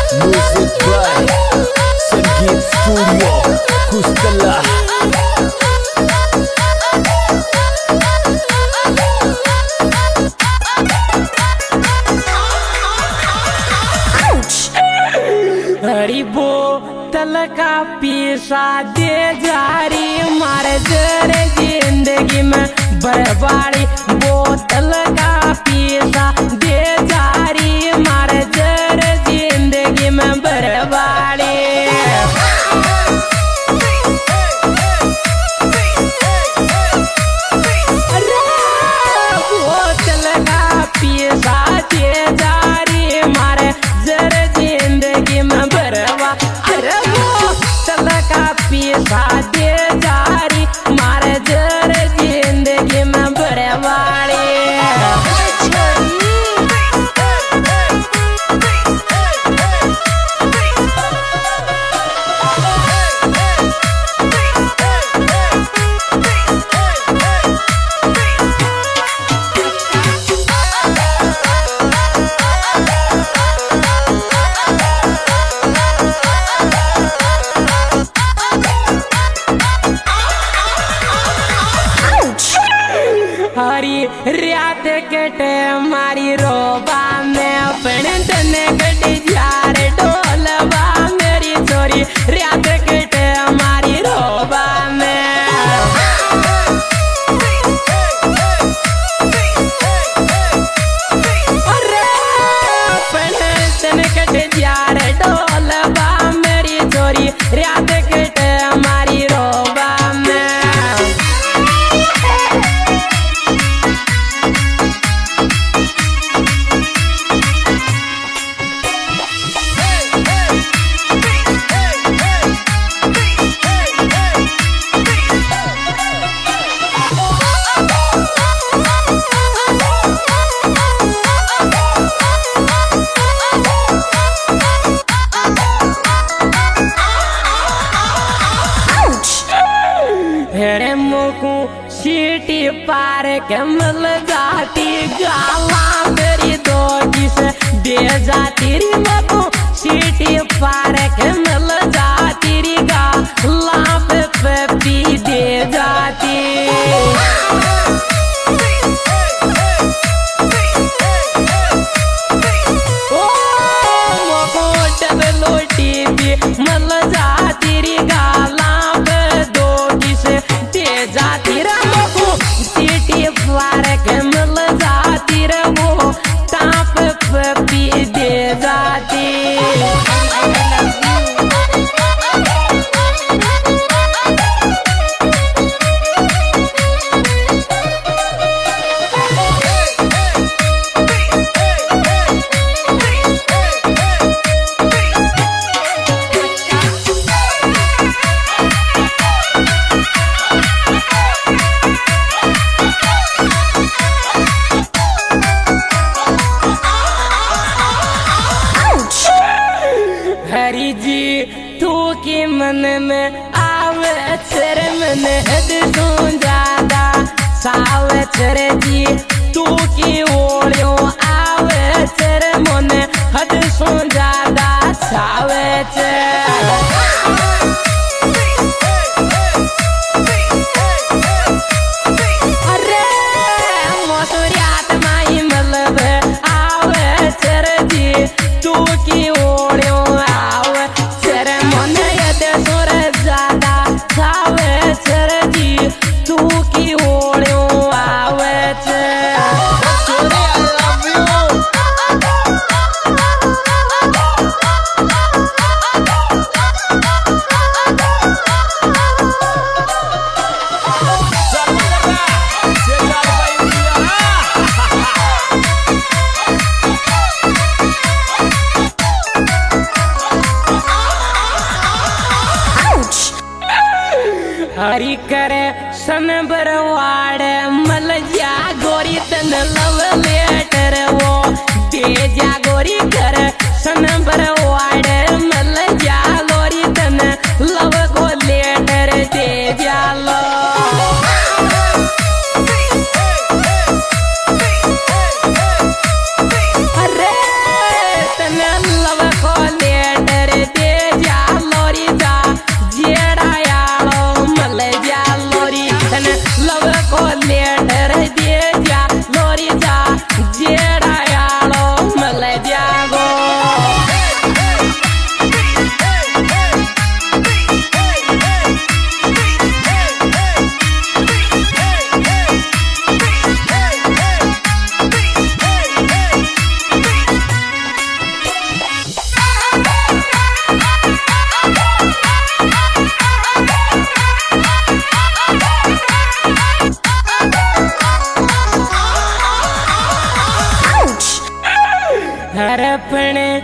Music by Sangeet Studio Kustala. हरी बोतल का पीसा दे जारी मारे जरे जिंदगी में बर्बादी। बोतल का पीसा दे जारी मारे जरे जिंदगी में बर्बादी। बोतल का पीसा दे जारी मारे जरे जिंदगी में बर्बादी। अरे बोतल का पीसा दे जारी मारे जरे जिंदगी में बर्बादी। हरी रात कटे मारी रोबा में अपने तने कटी यार ढोलबा मेरी चोरी रात कटे मारी रोबा में। अरे अपने तने कटी यार ढोलबा मेरी चोरी रात कटे मारी रोबा में। हेरे मोकू सीटी पार के मिल जाती गाला मेरी दोगी से दे जाती री। मोकू सीटी पार के मिल जाती री गाला पे पी दे जाती। ओ मोकू डबलोटी भी मिल जाती री गाला पे दोगी से दे जाती रे। मोकू सीटी पार के मिल जाती रे वो टाप पे पी दे जाती। हरी जी तू की मन में आवे तेरे मन हद सो ज्यादा सावे तेरे जी तू की ओलियो आवे तेरे मन हद सो ज्यादा सावे तेरे। अरे मोसुरियात माई मतलब आवे तेरे जी तू की ओलियो तू की ओलियो आवे हरी करे सन बरवाड़े मल जा गोरी तन लव लेटर वो दे जा गोरी करे सन बरवाड़े मल जा गोरी तन लव को लेटर दे जा लो। अरे तन लव को ले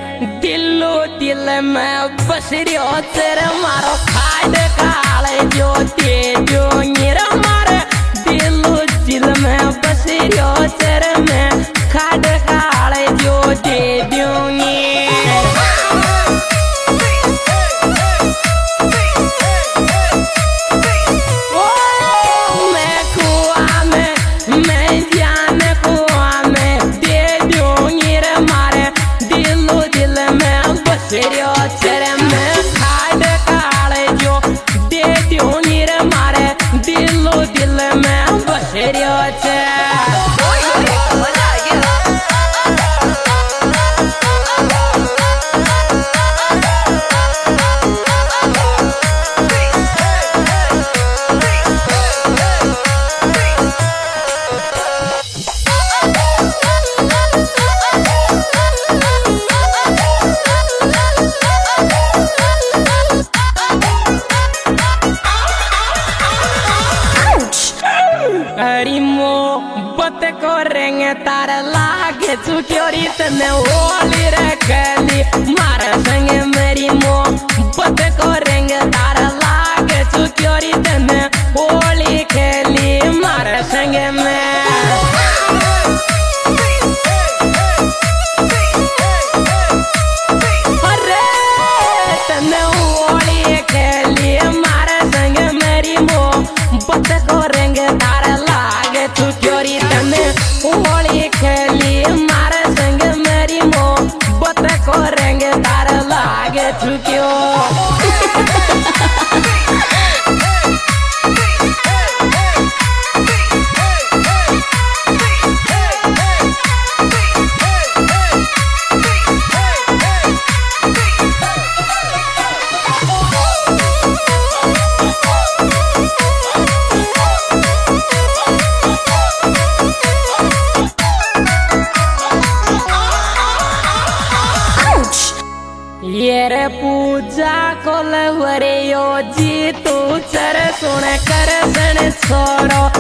दिलो दिल में बस रियो तेरे मारो खाड़ काले जो तेजो मेरा मारे दिलो दिल में बस रियो तेरे में खाड़ काले जो दे दूंगी तार लागे चुक्योरी तने ओली रखली मारे संगे मेरी मोहब्बत करेंगे तार लागे चुक्योरी तने ओली खेली मारे संगे में अरे तने ओली खेली मारे संगे मेरी मोहब्बत करेंगे तार लागे चुक्योरी तने होली खेली मारे संग मेरी मोहब्बत करेंगे तार लागे चुक्यो ये पूजा कोल वरे यो जी तू चर सुन कर सन छोड़ो